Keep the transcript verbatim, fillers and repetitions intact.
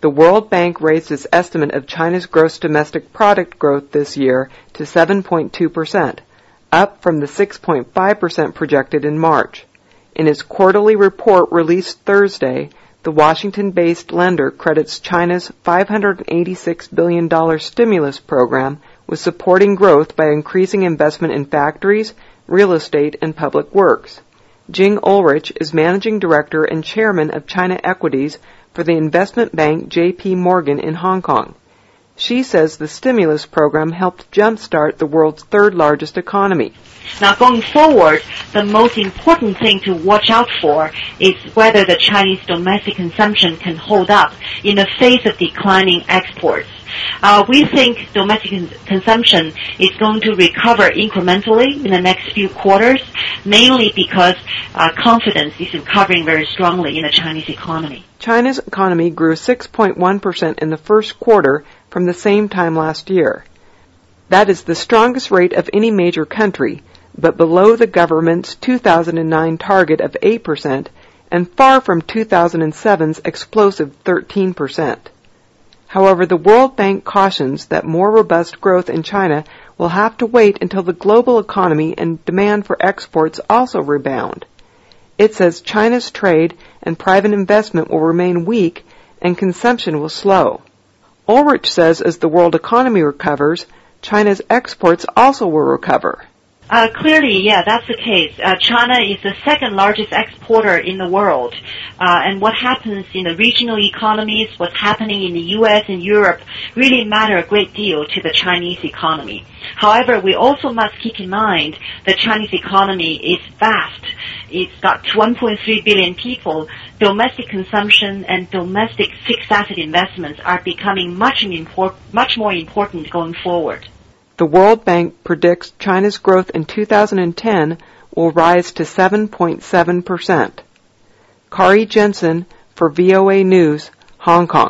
The World Bank raised its estimate of China's gross domestic product growth this year to seven point two percent, up from the six point five percent projected in March. In its quarterly report released Thursday, the Washington-based lender credits China's five hundred eighty-six billion dollars stimulus program with supporting growth by increasing investment in factories, real estate, and public works. Jing Ulrich is managing director and chairman of China Equities for the investment bank J P Morgan in Hong Kong. She says the stimulus program helped jumpstart the world's third largest economy. Now, going forward, the most important thing to watch out for is whether the Chinese domestic consumption can hold up in the face of declining exports. Uh, we think domestic cons- consumption is going to recover incrementally in the next few quarters, mainly because uh, confidence is recovering very strongly in the Chinese economy. China's economy grew six point one percent in the first quarter from the same time last year. That is the strongest rate of any major country, but below the government's two thousand nine target of eight percent and far from two thousand seven's explosive thirteen percent. However, the World Bank cautions that more robust growth in China will have to wait until the global economy and demand for exports also rebound. It says China's trade and private investment will remain weak and consumption will slow. Ulrich says as the world economy recovers, China's exports also will recover. Uh, clearly, yeah, that's the case. Uh, China is the second largest exporter in the world. Uh, and what happens in the regional economies, what's happening in the U S and Europe really matter a great deal to the Chinese economy. However, we also must keep in mind the Chinese economy is vast. It's got one point three billion people. Domestic consumption and domestic fixed asset investments are becoming much, import- much more important going forward. The World Bank predicts China's growth in two thousand ten will rise to seven point seven percent. Kari Jensen for V O A News, Hong Kong.